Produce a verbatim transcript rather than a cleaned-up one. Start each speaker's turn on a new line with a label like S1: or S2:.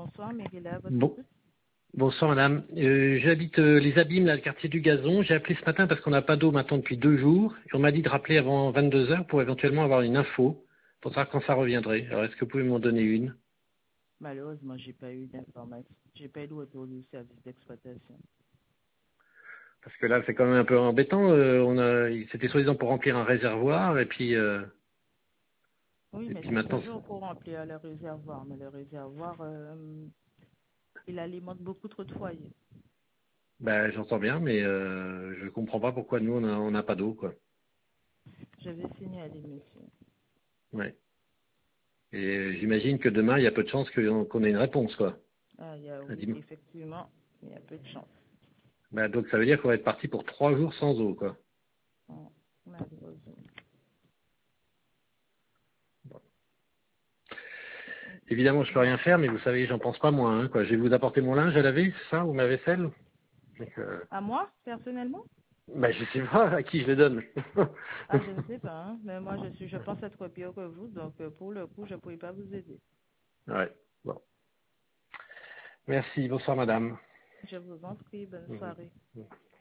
S1: bonsoir, Mérila, à votre
S2: Bon,
S1: écoute.
S2: bonsoir madame. Euh, J'habite euh, les Abîmes, là, le quartier du Gazon. J'ai appelé ce matin parce qu'on n'a pas d'eau maintenant depuis deux jours. Et on m'a dit de rappeler avant vingt-deux heures pour éventuellement avoir une info, pour savoir quand ça reviendrait. Alors est-ce que vous pouvez m'en donner une?
S1: Malheureusement, j'ai pas eu d'informations. J'ai pas eu de retour du service d'exploitation.
S2: Parce que là c'est quand même un peu embêtant. Euh, on a, c'était soi-disant pour remplir un réservoir et puis, euh,
S1: Oui,
S2: et
S1: mais
S2: puis
S1: c'est
S2: maintenant,
S1: toujours pour remplir le réservoir. Mais le réservoir, euh, il alimente beaucoup trop de foyers.
S2: bah, j'entends bien, mais euh, je comprends pas pourquoi nous on a- on n'a pas d'eau, quoi.
S1: Je vais signaler, monsieur.
S2: Ouais. Et euh, j'imagine que demain il y a peu de chances qu'on qu'on ait une réponse, quoi.
S1: Ah, il y a,
S2: Un
S1: oui,
S2: dim-
S1: effectivement, il y a peu de chance.
S2: Bah, donc ça veut dire qu'on va être parti pour trois jours sans eau, quoi.
S1: Oh, malheureusement.
S2: Évidemment, je peux rien faire, mais vous savez, j'en pense pas moins. Hein, quoi. Je vais vous apporter mon linge à laver, c'est ça, ou ma vaisselle. Donc, euh,
S1: À moi, personnellement?
S2: bah, je sais pas à qui je le donne.
S1: Ah, je ne sais pas, hein, mais moi, je suis, je pense être pire que vous, donc euh, pour le coup, je ne pourrais pas vous aider.
S2: Ouais. Bon. Merci. Bonsoir, madame.
S1: Je vous en prie, bonne soirée.
S2: Mhm.